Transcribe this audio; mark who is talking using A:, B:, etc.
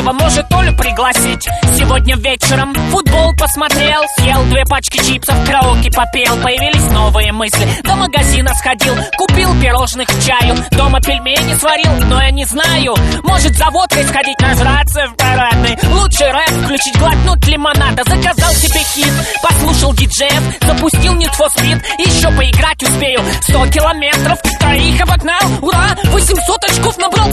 A: Третьего может Олю пригласить. Сегодня вечером футбол посмотрел, съел 2 пачки чипсов, караоке попел. Появились новые мысли, до магазина сходил, купил пирожных к чаю, дома пельмени сварил, но я не знаю, может за водкой сходить, нажраться в парадной. Лучший рэп включить, глотнуть лимонада. Заказал себе хит, послушал диджеев, запустил Need for Speed. Еще поиграть успею, 100 километров, троих обогнал, ура, 800 очков набрал,